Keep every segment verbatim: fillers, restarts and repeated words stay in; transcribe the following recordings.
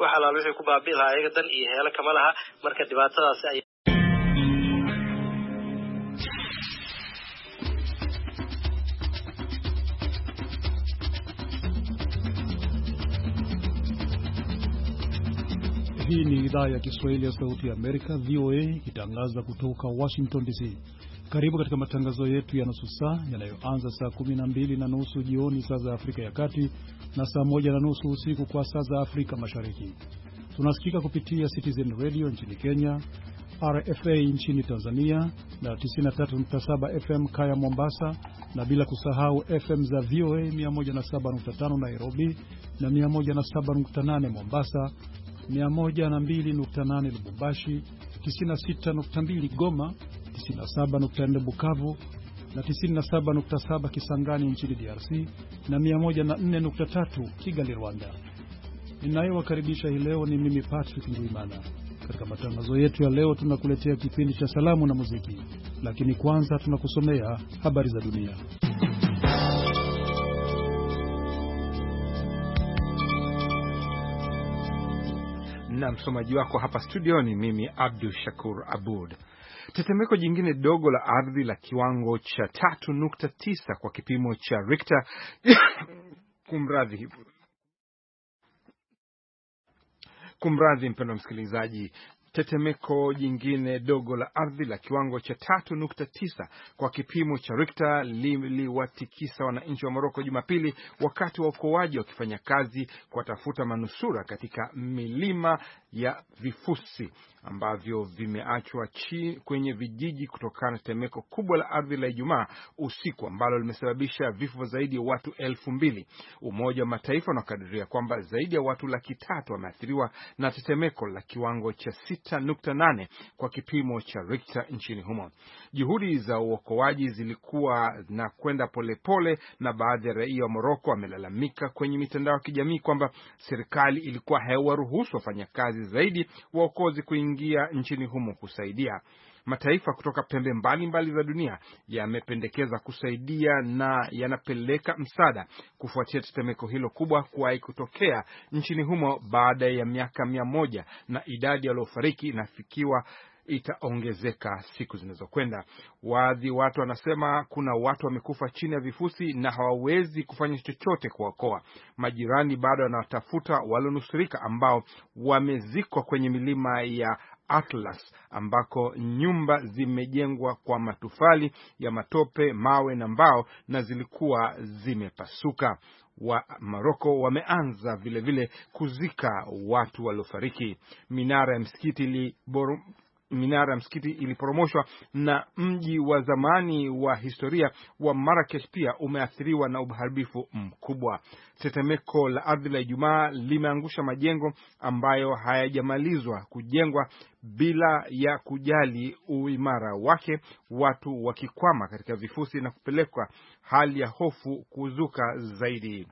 wax alaal wixii ku baabi'i lahaa ayaga dan iyo heela kama laha marka dhibaatadaas ay Hii ni idhaa ya Kiswahili ya Sauti ya Amerika V O A ikitangaza kutoka Washington D C. Karibu katika matangazo yetu ya nusu saa yanayoanza saa kumi na mbili na nusu jioni saa za Afrika ya Kati na saa moja na nusu usiku kwa saa za Afrika Mashariki. Tunasikika kupitia Citizen Radio nchini Kenya, R F A nchini Tanzania na tisini na tatu nukta saba F M Kaya Mombasa, na bila kusahau F M za V O A mia moja na saba nukta tano Nairobi na mia moja na saba nukta nane Mombasa, mia moja na mbili nukta nane Lubumbashi, tisini na sita nukta mbili Goma, tisini na saba nukta nne Bukavu na tisini na saba nukta saba Kisangani nchini D R C na mia moja na nne nukta tatu Kigali Rwanda. Ninayewakaribisha hii leo ni mimi Patrick Ndwimana. Katika matangazo yetu ya leo tunakuletea kipindi cha salamu na muziki, lakini kwanza tunakusomea habari za dunia. Na msomaji wako hapa studio ni mimi Abdul Shakur Abud. Tetemeko jingine dogo la ardhi la kiwango cha tatu nukta tisa kwa kipimo cha Richter kumradhi kumradhi mpendwa msikilizaji Tetemeko jingine dogo la ardhi la kiwango cha tatu nukta tisa kwa kipimo cha Richter liliwatikisa wananchi wa Morocco Jumapili wakati wa uokoaji wakifanya kazi kuwatafuta manusura katika milima ya vifusi ambavyo vimeachwa chini kwenye vijiji kutokana na tetemeko kubwa la ardhi la Ijumaa usiku ambalo limesababisha vifo zaidi ya watu elfu mbili. Umoja wa Mataifa unakadiria kwamba zaidi ya watu laki tatu wameathiriwa na tetemeko la kiwango cha sita nukta nane kwa kipimo cha Richter nchini humo. Juhudi za uokoaji zilikuwa na kwenda polepole, na baadhi ya raia wa Morocco wamelalamika kwenye mitandao ya kijamii kwamba serikali ilikuwa haiwaruhusu wafanyakazi zaidi waokozi kuingia nchini humo kusaidia. Mataifa kutoka pembe mbalimbali mbali za dunia yamependekeza kusaidia na yanapeleka msaada kufuatia tetemeko hilo kubwa kuwahi kutokea nchini humo baada ya miaka mia moja, na idadi ya waliofariki inafikiwa itaongezeka siku zinazokwenda. Waadhi watu wanasema kuna watu wamekufa chini ya vifusi na hawawezi kufanya chochote kuokoa. Majirani bado wanatafuta walionusurika ambao wamezikwa kwenye milima ya Atlas ambako nyumba zimejengwa kwa matofali ya matope, mawe na mbao na zilikuwa zimepasuka. Wa Morocco wameanza vile vile kuzika watu waliofariki. Minara ya msikiti li boru Minara ya msikiti iliporomoshwa na mji wa zamani wa historia wa Marrakesh pia umeathiriwa na uharibifu mkubwa. Tetemeko la ardhi la Ijumaa limeangusha majengo ambayo hayajamalizwa kujengwa bila ya kujali uimara wake, watu wakikwama katika vifusi na kupelekwa, hali ya hofu kuzuka zaidi.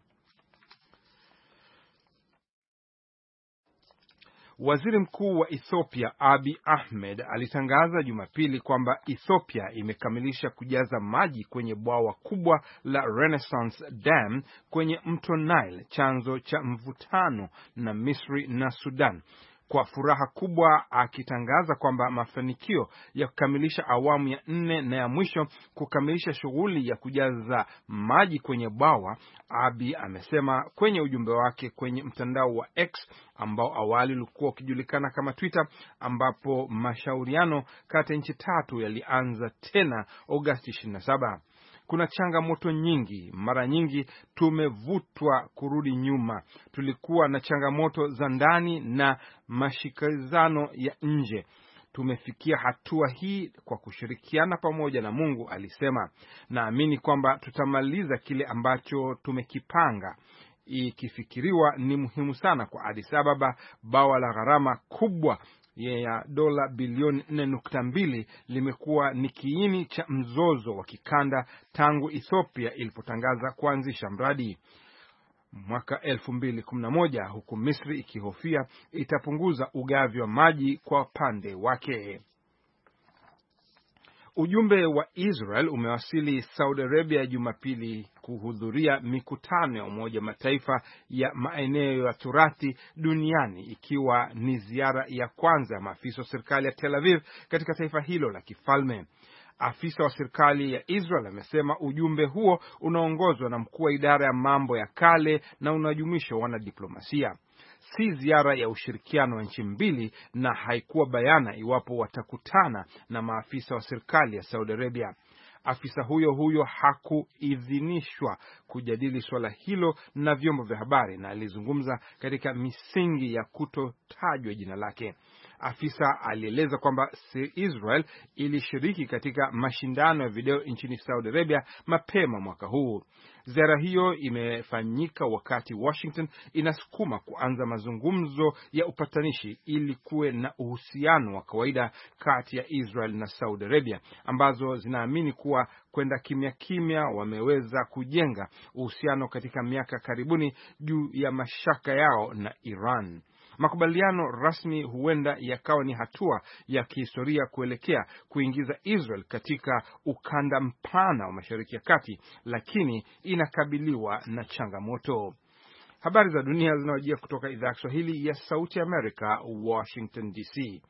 Waziri Mkuu wa Ethiopia Abiy Ahmed alitangaza Jumapili kwamba Ethiopia imekamilisha kujaza maji kwenye bwawa kubwa la Renaissance Dam kwenye mto Nile, chanzo cha mvutano na Misri na Sudan. Kwa furaha kubwa akitangaza kwamba mafanikio ya kukamilisha awamu ya nne na ya mwisho kukamilisha shughuli ya kujaza maji kwenye bwawa. Abiy amesema kwenye ujumbe wake kwenye mtandao wa X ambao awali ulikuwa ukijulikana kama Twitter, ambapo mashauriano kati ya nchi tatu yalianza tena Agosti ishirini na saba. Kuna changamoto nyingi, mara nyingi tumevutwa kurudi nyuma. Tulikuwa na changamoto za ndani na mashikizano ya nje. Tumefikia hatua hii kwa kushirikiana pamoja na Mungu, alisema. Naamini kwamba tutamaliza kile ambacho tumekipanga. Ikifikiriwa ni muhimu sana kwa Addis Ababa, bawa la gharama kubwa ya dola bilioni nne nukta mbili limekuwa ni kiini cha mzozo wa kikanda tangu Ethiopia ilipotangaza kuanzisha mradi mwaka elfu mbili kumi na moja, huku Misri ikihofia itapunguza ugavi wa maji kwa pande wake. Ujumbe wa Israel umewasili Saudi Arabia Jumapili kuhudhuria mikutano ya Umoja Mataifa ya maeneo ya turathi duniani, ikiwa ni ziara ya kwanza ya maafisa wa serikali ya Tel Aviv katika taifa hilo la kifalme. Afisa wa serikali ya Israel amesema ujumbe huo unaongozwa na mkuu wa idara ya mambo ya kale na unajumuisha wanadiplomasia. Si ziara ya ushirikiano wa nchi mbili na haikuwa bayana iwapo watakutana na maafisa wa serikali ya Saudi Arabia. Afisa huyo huyo hakuidhinishwa kujadili swala hilo na vyombo vya habari na alizungumza katika misingi ya kutotajwa jina lake. Afisa alieleza kwamba Israel ilishiriki katika mashindano ya video nchini Saudi Arabia mapema mwaka huu. Ziara hiyo imefanyika wakati Washington inasukuma kuanza mazungumzo ya upatanishi ili kuwe na uhusiano wa kawaida kati ya Israel na Saudi Arabia, ambazo zinaamini kuwa kwenda kimya kimya wameweza kujenga uhusiano katika miaka karibuni juu ya mashaka yao na Iran. Makubaliano rasmi huenda yakawa ni hatua ya kihistoria kuelekea kuingiza Israel katika ukanda mpana wa Mashariki ya Kati, lakini inakabiliwa na changamoto. Habari za dunia zinawajia kutoka idhaa ya Kiswahili ya Sauti ya Amerika, Washington D C.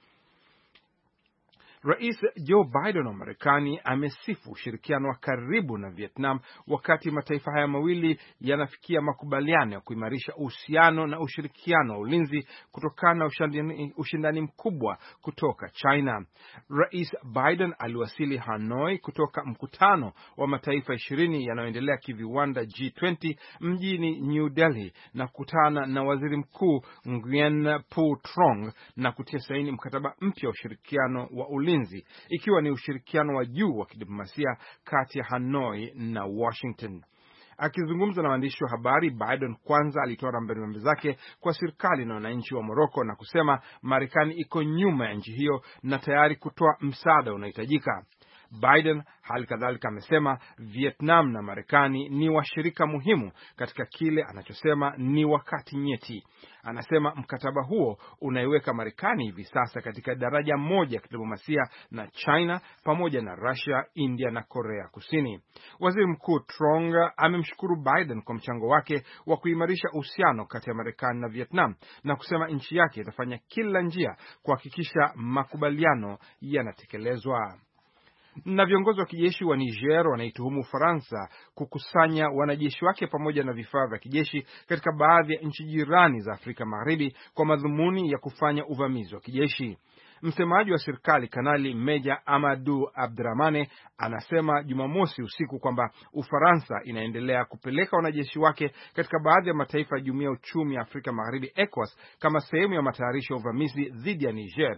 Rais Joe Biden wa Marekani amesifu ushirikiano wa karibu na Vietnam wakati mataifa haya mawili yanafikia makubaliano ya kuimarisha uhusiano na ushirikiano wa ulinzi kutokana na ushindani, ushindani mkubwa kutoka China. Rais Biden aliwasili Hanoi kutoka mkutano wa mataifa ishirini yanayoendelea kiviwanda G twenty mjini New Delhi na kukutana na Waziri Mkuu Nguyen Phu Trong na kutia saini mkataba mpya wa ushirikiano wa ulinzi, ikiwa ni ushirikiano wa juu wa kidiplomasia kati ya Hanoi na Washington. Akizungumza na waandishi wa habari, Biden kwanza alitoa rambirambi zake kwa serikali na wananchi wa Morocco na kusema Marekani iko nyuma ya nchi hiyo na tayari kutoa msaada unaohitajika. Biden hali kadhalika amesema Vietnam na Marekani ni washirika muhimu katika kile anachosema ni wakati nyeti. Anasema mkataba huo unaiweka Marekani hivi sasa katika daraja moja ya kidiplomasia na China pamoja na Russia, India na Korea Kusini. Waziri Mkuu Trong amemshukuru Biden kwa mchango wake wa kuimarisha uhusiano kati ya Marekani na Vietnam na kusema nchi yake itafanya kila njia kuhakikisha makubaliano yanatekelezwa. Na viongozi wa kijeshi wa Niger wanaituhumu Ufaransa kukusanya wanajeshi wake pamoja na vifaa vya kijeshi katika baadhi ya nchi jirani za Afrika Magharibi kwa madhumuni ya kufanya uvamizi wa kijeshi. Msemaji wa serikali Kanali Meja Amadou Abdrahmane anasema Jumamosi usiku kwamba Ufaransa inaendelea kupeleka wanajeshi wake katika baadhi ya mataifa ya Jumuiya ya Uchumi ya Afrika Magharibi ECOWAS kama sehemu ya matayarisho ya uvamizi dhidi ya Niger,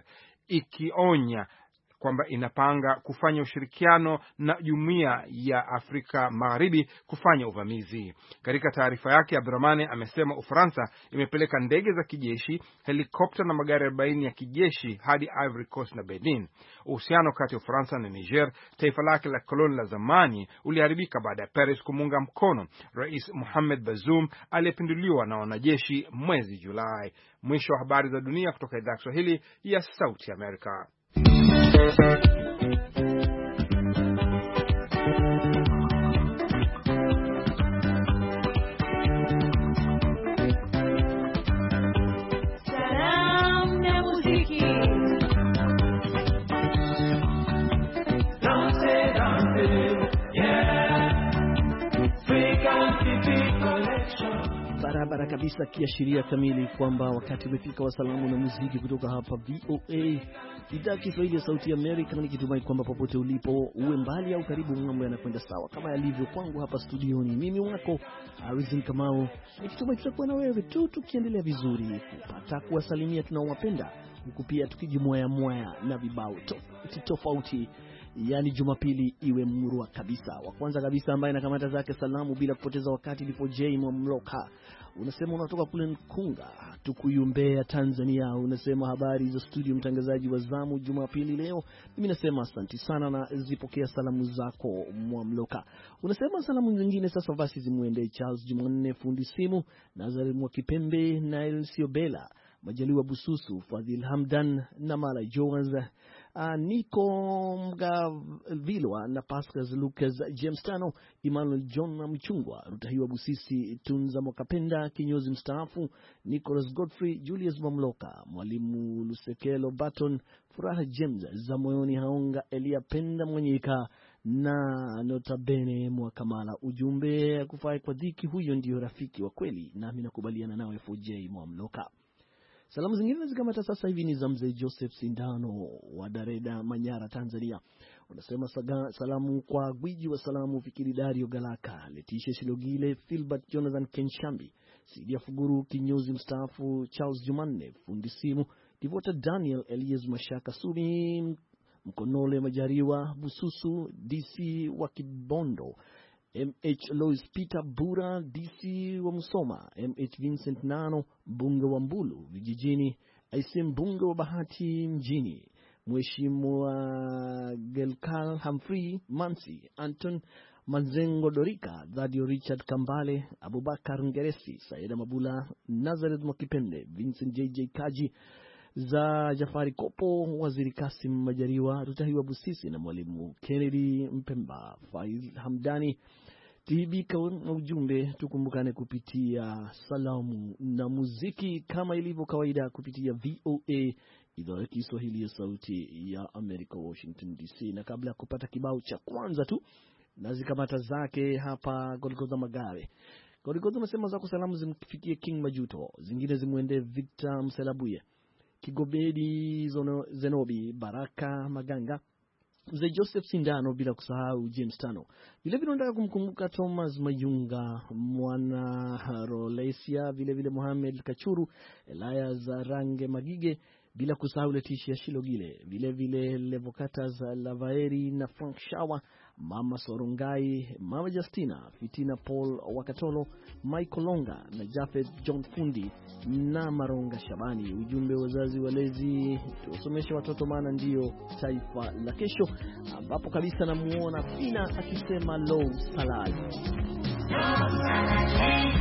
ikionya kwamba inapanga kufanya ushirikiano na Jumuiya ya Afrika Magharibi kufanya uvamizi. Katika taarifa yake, Abdrahmane amesema Ufaransa imepeleka ndege za kijeshi, helikopta na magari arobaini ya kijeshi hadi Ivory Coast na Benin. Uhusiano kati ya Ufaransa na Niger, taifa lake la koloni la zamani, uliharibika baada ya Paris kumunga mkono Rais Mohamed Bazoum aliyepinduliwa na wanajeshi mwezi Julai. Mwisho wa habari za dunia kutoka idhaa ya Kiswahili ya Sauti ya Amerika. Barabara kabisa, kiashiria kamili kwamba wakati umefika wa salamu na muziki kutoka hapa V O A idhaa Kiswahili ya Sauti ya Amerika, na nikitumai kwamba popote ulipo, uwe mbali au karibu, mambo yanakwenda sawa kama yalivyo kwangu hapa studioni. Mimi wako Harrison Kamau, nikitumai tutakuwa na wewe tu tukiendelea vizuri kupata kuwasalimia tunaowapenda, huku pia tukijimoya moya na vibao tofauti tofauti. Yani Jumapili iwe murwa kabisa. Wa kwanza kabisa ambaye anakamata zake salamu bila kupoteza wakati ndipo J Mwamloka. Unasema unatoka kule Nkunga, Tukuyumbea, Tanzania. Unasema habari za studio, mtangazaji wa zamu Jumapili leo. Mimi nasema asante sana na zipokea salamu zako Mwamloka. Unasema salamu zingine sasa basi zimuende Charles Jumanne fundi simu, Nazari Mwakipembe, Nail Siobela, Majaliwa Bususu, Fadhil Hamdan na Mala Jones, uh, Nico Mgavilwa na Pascal Lucas, James Tano, Emmanuel John na Mchungwa, Rutahiwa Busisi, Tunza Mwakapenda, kinyozi mstaafu, Nicholas Godfrey, Julius Mamloka, Mwalimu Lusekelo Baton, Furaha James, Zamoyoni Haonga, Elia Penda Mwenyika na Notabene Mwakamala. Ujumbe kufai kwa dhiki, huyo ndio rafiki wa kweli, nami nakubaliana nawe F J Mwamloka. Salamu zingine zikamata sasa hivi ni za mzee Joseph Sindano wa Dareda, Manyara, Tanzania. Unasema saga, salamu kwa gwiji wa salamu Fikiri Dario Galaka, Letisha Shilogile, Philbert Jonathan Kenshambi, Sidia Fuguru, kinyozi mstaafu, Charles Jumanne, fundi simu, Divota Daniel, Elias Mashaka Sumi, Mkonole Majariwa, Bususu, D C wa Kibondo, M H Lois Peter Bura, D C wa Musoma, M H Vincent Nano, mbunge wa Mbulu vijijini, Aise mbunge wa Bahati mjini, Mheshimiwa Gelkal Humphrey Mansi, Anton Manzengo Dorika, Dhadio Richard Kambale, Abubakar Ngeresi, Saida Mabula, Nazareth Mwakipende, Vincent J J Kaji, za Jafari Kopo, Waziri Kasim Majariwa, Rutahiwa Busisi na Mwalimu Kennedy Mpemba, Faiz Hamdani. T V kwa ujumbe, tukumbukane kupitia salamu na muziki kama ilivyo kawaida kupitia V O A idhaa ya Kiswahili ya Sauti ya Amerika, Washington D C. Na kabla ya kupata kibao cha kwanza tu, nazikamata zake hapa Golgotha Magawe. Golgotha umesema zako salamu zimfikie King Majuto, zingine zimuende Victor Mselabuye, Kigobedi Zono, Zenobi, Baraka Maganga, Mzee Joseph Sindano, bila kusahau James Tano. Vile vile nataka kumkumbuka Thomas Mayunga, Mwana Rolesia, vile vile Mohamed Kachuru, Elaya Zarange Magige, bila kusahau Leticia Shilogile, vile vile Levocatas Lavaeri na Frank Shawa, Mama Sorongai, Mama Justina, Fitina Paul Wakatolo, Michael Longa na Jafet John Fundi na Maronga Shabani. Ujumbe, wazazi walezi, tuwasomeshe watoto maana ndio taifa la kesho. Ambapo kabisa namuona Fina akisema low salad. Low salad.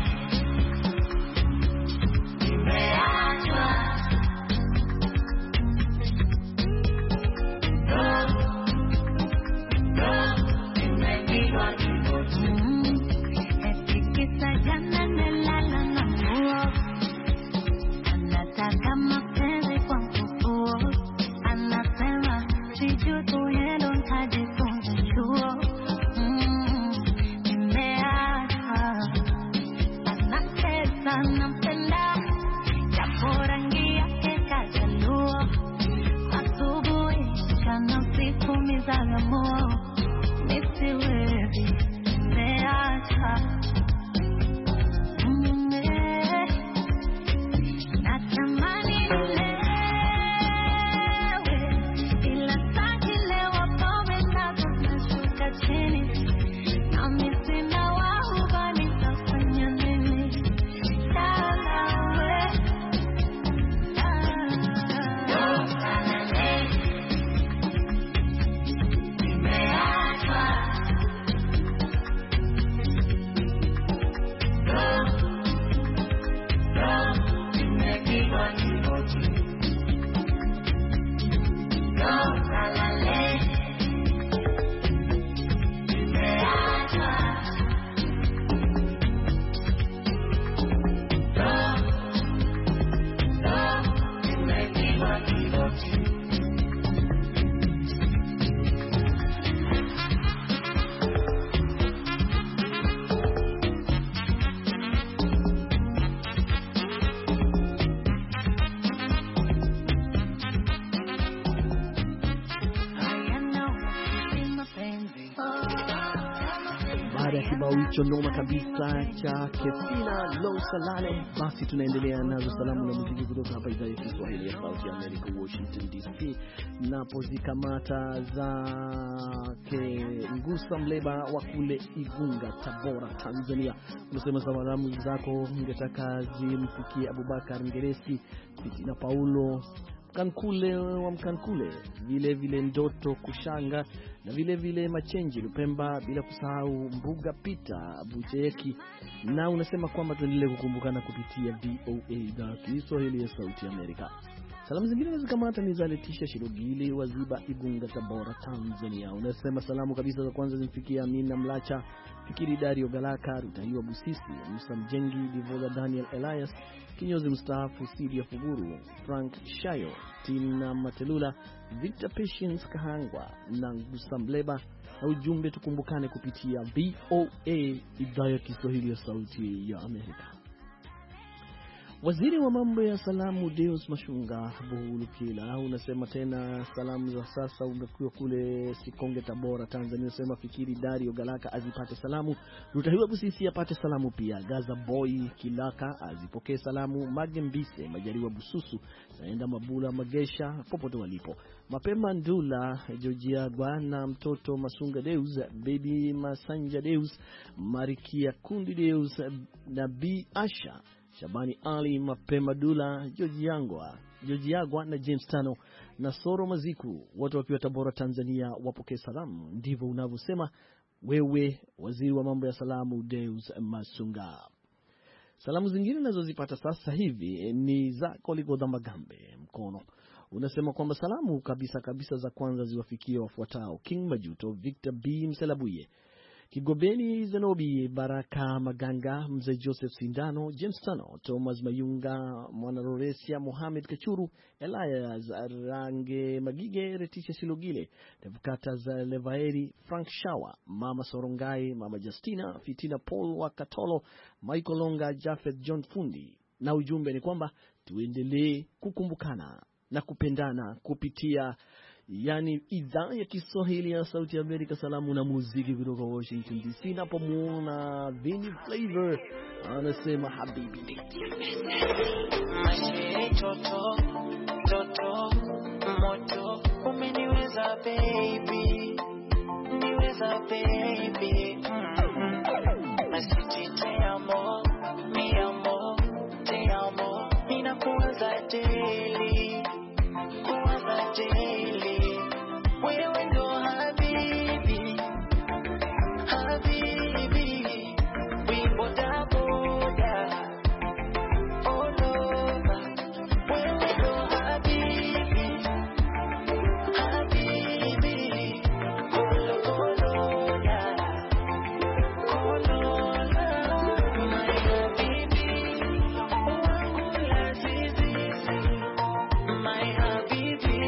Chonoma kabisa cha Kefina Low Salale. Basi tunaendelea nazo salamu na muziki kutoka hapa idhaa ya Kiswahili ya Sauti ya Amerika, Washington D C. Napo zikamata za ke Ngusa Mleba wa kule Igunga, Tabora, Tanzania. Unasema salamu zako ungetaka zimfikie Abubakar Ngeresi, Fitina Paulo, Mkankule wa Mkankule, vile vile Ndoto Kushanga na vile vile Machenji Lupemba, bila kusahau Mbuga Pita Bucheki, na unasema kwamba tuendelee kukumbukana kupitia V O A na Kiswahili ya Sauti Amerika. Salamu zingine zikamata ni za Letisha Shirogili wa Ziba Igunga Tabora Tanzania. Unasema salamu kabisa za kwanza zimfikia Amina Mlacha, Fikiri Dario Galaka, Rutahiwa Busisi, Musa Mjengi, Divola Daniel Elias, Kinyozi Mustahafu, Sidia Fuguru, Frank Shayo, Tina Matelula, Victor Patience Kahangwa na Gusambleba, na ujumbe tukumbukane kupitia V O A idhaa ya Kiswahili ya Sauti ya Amerika. Waziri wa mambo ya salamu Deus Mashunga Buhulukila unasema tena salamu za sasa umekuwa kule Sikonge Tabora Tanzania. Unasema Fikiri Dario Galaka azipate salamu, Rutahiwa Busisi apate salamu pia, Gaza Boy Kilaka azipokee salamu, Magembise Majariwa Bususu, naenda Mabula Magesha popote walipo, Mapema Ndula Georgia na mtoto Masunga Deus, Baby Masanja Deus, Marikia Kundi Deus na B Asha Shabani Ali, Mapema Dula, George Yangwa, George Yagwa na James Tano na Soro Maziku, wote wakiwa Tabora Tanzania, wapokee salamu. Ndivyo unavyosema wewe waziri wa mambo ya salamu Deus Masunga. Salamu zingine nazozipata sasa hivi ni za Koligodha Magambe Mkono. Unasema kwamba salamu kabisa kabisa za kwanza ziwafikie wafuatao: King Majuto, Victor B Mselabuye, Kigobeni Zenobi, Baraka Maganga, Mzee Joseph Sindano, James Tano, Thomas Mayunga, Mwanaroresia, Mohamed Kachuru, Elias Range Magige, Retisha Silogile, Devukata za Levaeri, Frank Shawa, Mama Sorongai, Mama Justina, Fitina Paul wa Katolo, Michael Longa, Jafet John Fundi. Na ujumbe ni kwamba tuendelee kukumbukana na kupendana kupitia yani idhaa ya Kiswahili ya Sauti ya Amerika. Salamu na muziki kutoka Washington D C. Napomuona Vinny Flavor anasema habibi Mashe toto toto moto umeniweza baby, niweza baby, masiti te amo, mi amo, te amo, ninakuwaza daily, kuwaza daily. Wewe ndo habibi, habibi, we boda boda, all over. Wewe ndo habibi, habibi, kolo kolola, kolola, my habibi, wangu lazizi, my habibi.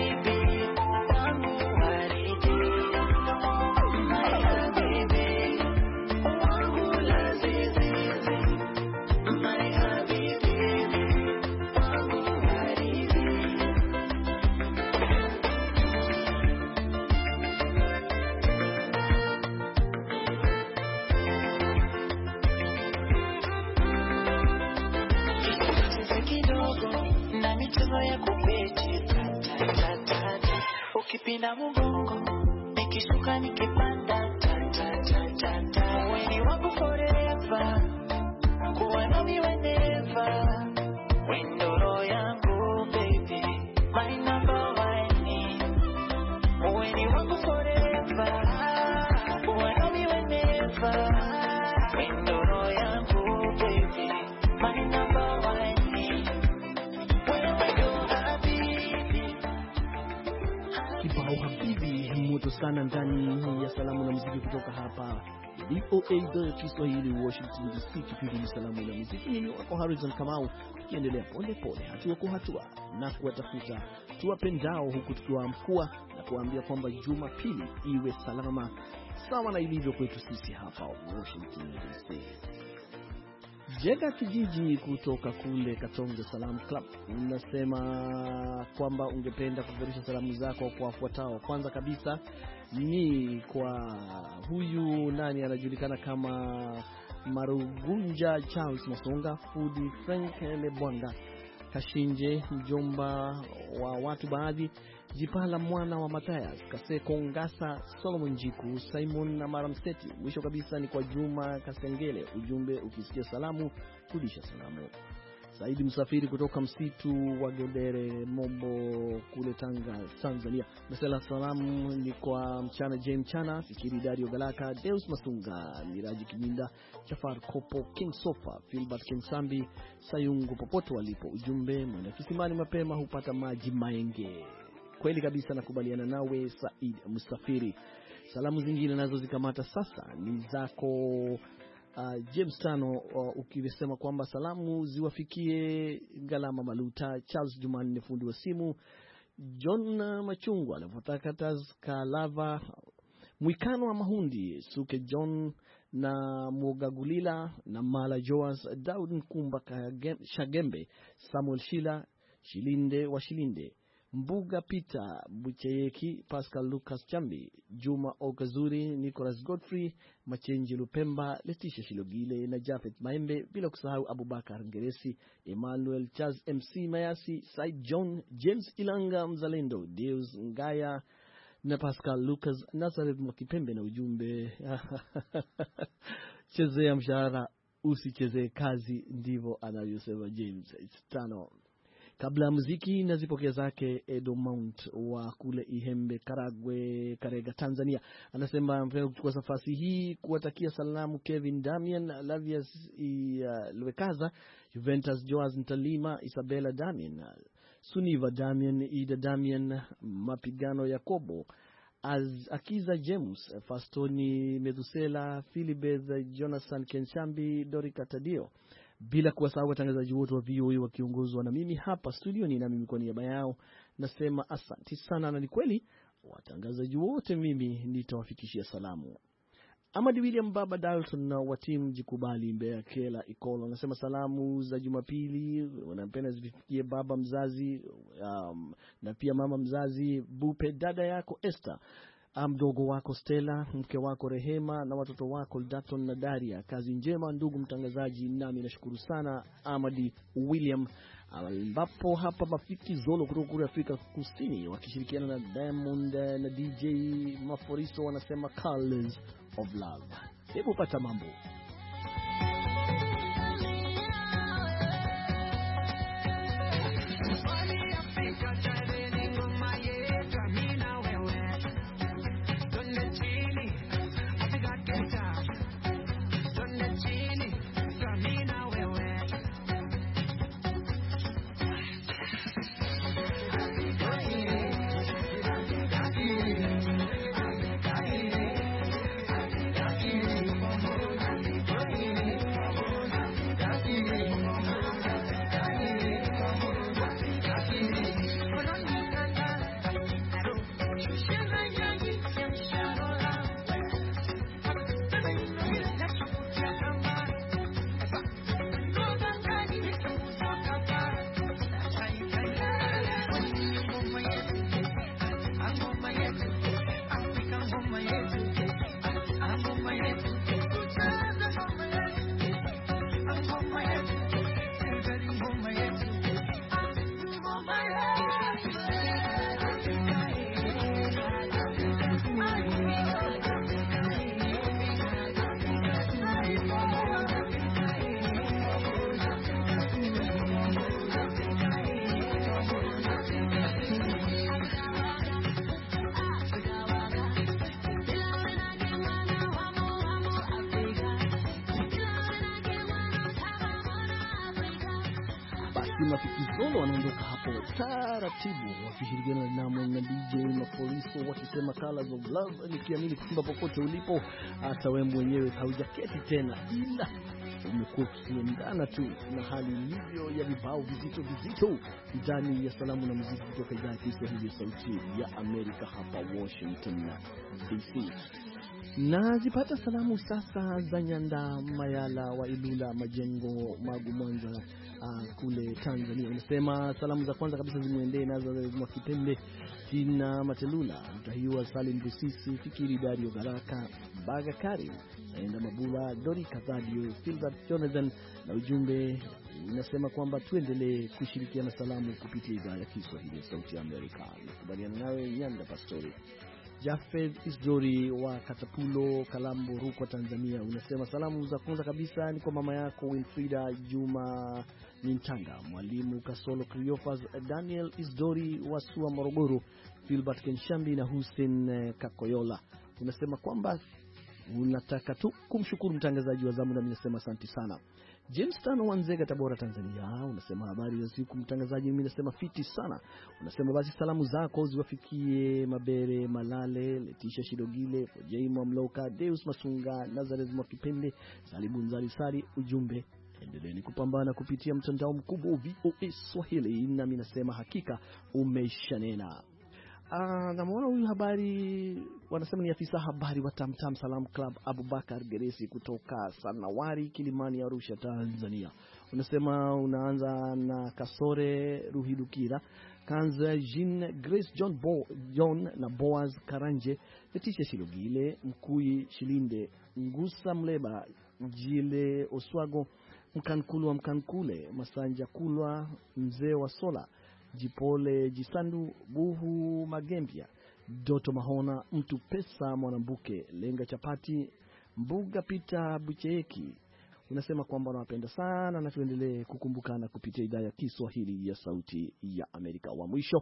Ukipinda mgongo nikishuka nikipanda ta ta ta ta ta, wewe wangu forever, kuwa nami whenever, wendoro yangu baby, my number one, wewe wangu forever, kuwa nami whenever, wendoro yangu baby, my number one. Kibao habibi moto sana ndani ya salamu na muziki kutoka hapa V O A idhaa ya Kiswahili Washington D C. Kipindi ni salamu na muziki. Mimi wako Harrison Kamau, tukiendelea pole pole hatua kwa hatua na kuwatafuta tuwapendao, huku tukiwaamkua na kuambia kwamba Jumapili iwe salama sawa na ilivyo kwetu sisi hapa Washington D C. Jega Kijiji kutoka kule Katonge Salam Club unasema kwamba ungependa kupeperusha salamu zako kwa wafuatao. Kwanza kabisa ni kwa huyu nani anajulikana kama Marugunja Charles Masonga, Fudi Frank Lebwanga, Kashinje mjomba wa watu baadhi, Jipala mwana wa Mathias, Kaseko Ngasa, Solomon Njiku, Simon na Maramseti. Mwisho kabisa ni kwa Juma Kasengele, ujumbe ukisikia salamu rudisha salamu. Saidi Msafiri kutoka msitu wa Gedere Mombo kule Tanga, Tanzania. Mesela salamu ni kwa mchana J mchana, Fikiri Dario Galaka, Deus Masunga, Miraji Kiminda, Jafar Kopo, King Sofa, Filbert King Sambi, Sayungu popote walipo. Ujumbe, mwana kisimani mapema hupata maji maenge. Kweli kabisa, nakubaliana nawe Said Msafiri. Salamu zingine nazo zikamata sasa ni zako uh, James Tano, uh, ukisema kwamba salamu ziwafikie Galama Maluta, Charles Jumanne fundi wa simu, John Machungwa, Levotakataz Kalava, Mwikano wa Mahundi, Suke John na Mugagulila na Mala Joas, Daud Nkumba Shagembe, Samuel Shila, Shilinde wa Shilinde, Mbuga Peter Bucheyeki, Pascal Lucas Chambi, Juma Okazuri, Nicholas Godfrey, Machenji Lupemba, Leticia Shilogile na Jafet Maembe, bila kusahau Abubakar Ngeresi, Emmanuel Chaz, M C Mayasi, Said John, James Ilanga Mzalendo, Deus Ngaya na Pascal Lucas, Nazareth Mwakipembe na ujumbe chezea mshahara usichezee kazi, ndivyo anavyosema James Tano. Kabla muziki na zipokea zake Edo Mount wa kule Ihembe, Karagwe, Karega, Tanzania. Anasema mpenda kuchukua nafasi hii kuwatakia salamu Kevin Damian, Lavius uh, Lwekaza, Juventus Joas Ntalima, Isabella Damian, Suniva Damian, Ida Damian, Mapigano Yakobo, Az Akiza James, Fastoni Medusela, Philibeth Jonathan Kenshambi, Dorika Tadio, bila kuwasahau watangazaji wote wa V O A wakiongozwa na mimi hapa studio. Ni na mimi kwa niaba yao nasema asante sana, na ni kweli watangazaji wote mimi nitawafikishia salamu. Amadi William Baba Dalton na wa timu Jikubali Mbeya Kela Ikolo anasema salamu za Jumapili wanapenda zifikie baba mzazi um, na pia mama mzazi Bupe, dada yako Esther, mdogo wako Stella, mke wako Rehema na watoto wako Dalton na Daria. Kazi njema ndugu mtangazaji, nami nashukuru sana Amadi William. Ambapo hapa Mafiki Zolo kutoka kule Afrika Kusini wakishirikiana na Diamond na D J Maforiso wanasema Colors of Love. Hebu pata mambo. Mafikizolo wanaondoka hapo taratibu wakishirikiana na Diamond na D J Maforiso wakisema Colors of Love. Nikiamini kwamba popote ulipo, hata wewe mwenyewe haujaketi tena, ila umekuwa ukiendana tu na hali ilivyo ya vibao vizito vizito ndani ya salamu na muziki kutoka idhaa ya Kiswahili ya Sauti ya Amerika hapa Washington D C. Na zipata salamu sasa za Nyanda Mayala wa Ilula Majengo Magu Mwanza uh, kule Tanzania. Unasema salamu za kwanza kabisa zimuendee nazo za Kipembe Tina Matelula, Mtahiwa Salim Busisi, Fikiri Dario Garaka, Baga Karim, Naenda Mabula, Dori Kazadio, Philbert Jonathan, na ujumbe unasema kwamba tuendelee kushirikiana salamu kupitia idhaa ya Kiswahili ya Sauti ya Amerika. Nakubaliana nawe Nyanda Pastori. Jafeth Isdori wa Katapulo, Kalambo, Rukwa, Tanzania. Unasema salamu za kwanza kabisa ni kwa mama yako Winfrida Juma Nintanga, Mwalimu Kasolo Kriofas, Daniel Isdori wa Sua Morogoro, Philbert Kenshambi na Hussein Kakoyola. Unasema kwamba unataka tu kumshukuru mtangazaji wa zamu, na mimi nasema asante sana. James Tano Wanzega, Tabora, Tanzania. Unasema habari ya siku mtangazaji, mimi nasema fiti sana. Unasema basi salamu zako ziwafikie Mabere Malale, Letisha Shidogile, Fojeima Mloka, Deus Masunga, Nazareth Mwakipende, Salibu Nzali Sari. Ujumbe, endeleeni kupambana kupitia mtandao mkubwa wa V O A Swahili, na mimi nasema hakika umeshanena. Ah, na mwana huyu habari wanasema ni afisa habari wa Tamtam Salam Club Abubakar Geresi kutoka Sanawari, Kilimani, Arusha, Tanzania. Unasema unaanza na Kasore Ruhidukira, Kanza Jean, Grace John Bo, John na Boaz Karanje, Letisha Shilogile, Mkui Shilinde, Ngusa Mleba, Jile Oswago, Mkankulu wa Mkankule, Masanja Kulwa, Mzee wa Sola, Jipole Jisandu, Buhu Magembia, Doto Mahona, Mtu Pesa Mwanambuke, Lenga Chapati, Mbuga Pita Bucheeki. Unasema kwamba unawapenda sana na tuendelee kukumbukana kupitia idhaa ya Kiswahili ya Sauti ya Amerika. Wa mwisho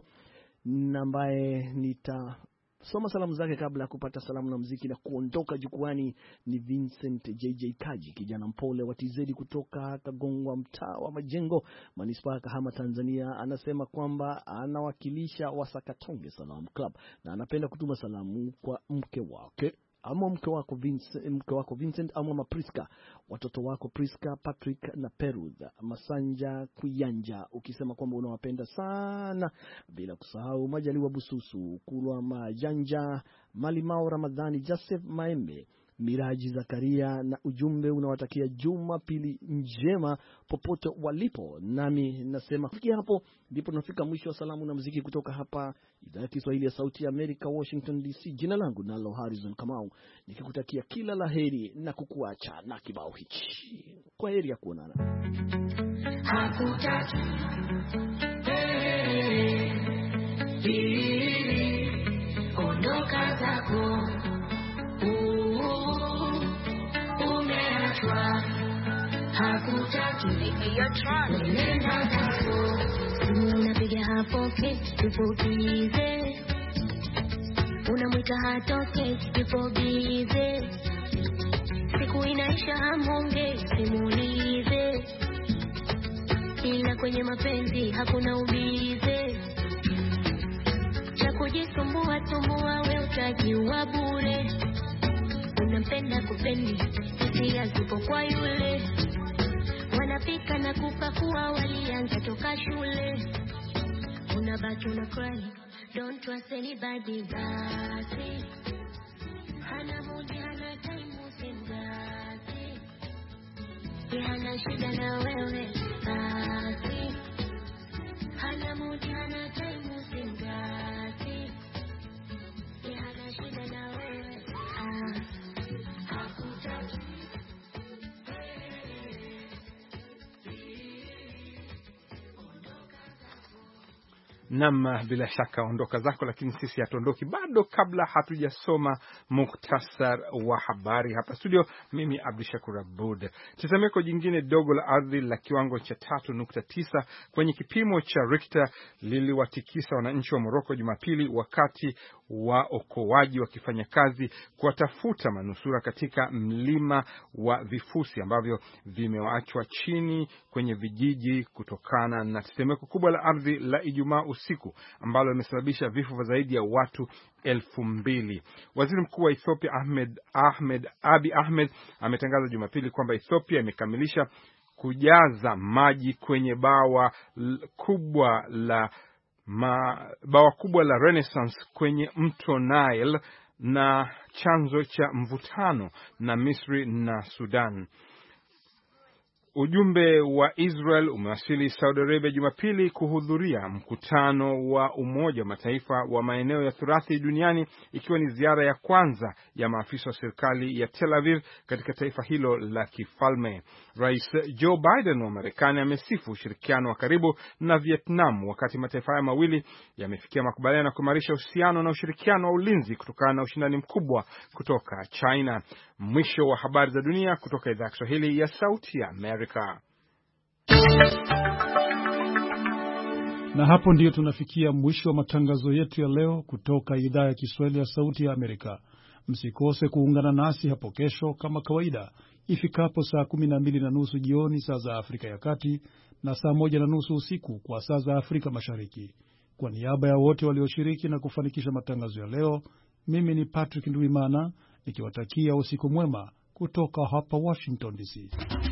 na ambaye nita soma salamu zake kabla ya kupata salamu na muziki na kuondoka jukwani ni Vincent J J Kaji, kijana mpole wa T Z kutoka Kagongwa, mtaa wa Majengo, Manispaa Kahama, Tanzania. Anasema kwamba anawakilisha Wasakatonge Salam Club na anapenda kutuma salamu kwa mke wake ama mke wako Vincent, mke wako Vincent ama Mapriska, watoto wako Priska, Patrick na Peruth, Masanja Kuyanja, ukisema kwamba unawapenda sana, bila kusahau Majaliwa Bususu, Kulwa Majanja, Malimao Ramadhani, Joseph Maembe, Miraji Zakaria, na ujumbe unawatakia Jumapili njema popote walipo. Nami nasema kufikia hapo ndipo tunafika mwisho wa salamu na muziki kutoka hapa idhaa ya Kiswahili ya Sauti ya Amerika, Washington D C. Jina langu nalo Harrison Kamau, nikikutakia kila laheri na kukuacha na kibao hichi. Kwa heri ya kuonana. Hakutaki hey, ondoka zako, hakutaki nenda zako, unapiga hapoke tupokize, unamwita hatoke tupokize, siku inaisha hamonge simulize, ila kwenye mapenzi hakuna ubize, cha kujisumbua sumbua we utajiwa bure, unampenda kupendi hisia zipo kwa yule, wanapika na kupakua walianza toka shule, unabaki una cry, don't trust anybody, basi hana mudi hana time usingati, hana shida na wewe, basi hana mudi hana time usingati, hana shida na wewe, ah. Nam, bila shaka ondoka zako, lakini sisi hatuondoki bado kabla hatujasoma muktasar wa habari hapa studio. Mimi Abdushakur Abud. Tetemeko jingine dogo la ardhi la kiwango cha tatu nukta tisa kwenye kipimo cha Richter liliwatikisa wananchi wa Morocco Jumapili wakati wa okoaji wakifanya kazi kuwatafuta manusura katika mlima wa vifusi ambavyo vimeachwa chini kwenye vijiji kutokana na tetemeko kubwa la ardhi la Ijumaa usiku ambalo limesababisha vifo vya zaidi ya watu elfu mbili. Waziri Mkuu wa Ethiopia Ahmed Ahmed Abiy Ahmed ametangaza Jumapili kwamba Ethiopia imekamilisha kujaza maji kwenye bawa kubwa la ma, bawa kubwa la Renaissance kwenye mto Nile na chanzo cha mvutano na Misri na Sudan. Ujumbe wa Israel umewasili Saudi Arabia Jumapili kuhudhuria mkutano wa Umoja wa Mataifa wa maeneo ya Thurathi duniani, ikiwa ni ziara ya kwanza ya maafisa wa serikali ya Tel Aviv katika taifa hilo la kifalme. Rais Joe Biden wa Marekani amesifu ushirikiano wa karibu na Vietnam, wakati mataifa haya mawili yamefikia makubaliano ya kuimarisha uhusiano na ushirikiano wa ulinzi kutokana na ushindani mkubwa kutoka China. Mwisho wa habari za dunia kutoka idhaa ya Kiswahili ya Sauti ya Amerika. Na hapo ndiyo tunafikia mwisho wa matangazo yetu ya leo kutoka idhaa ya Kiswahili ya Sauti ya Amerika. Msikose kuungana nasi hapo kesho kama kawaida ifikapo saa kumi na mbili na nusu jioni saa za Afrika ya Kati na saa moja na nusu usiku kwa saa za Afrika Mashariki. Kwa niaba ya wote walioshiriki na kufanikisha matangazo ya leo, mimi ni Patrick Ndwimana nikiwatakia usiku mwema kutoka hapa Washington D C.